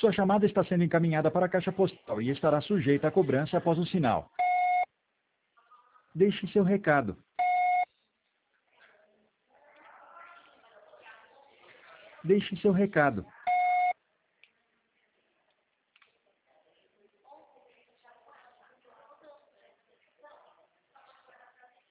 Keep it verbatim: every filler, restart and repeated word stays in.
Sua chamada está sendo encaminhada para a caixa postal e estará sujeita a cobrança após o sinal. Deixe seu recado. Deixe seu recado.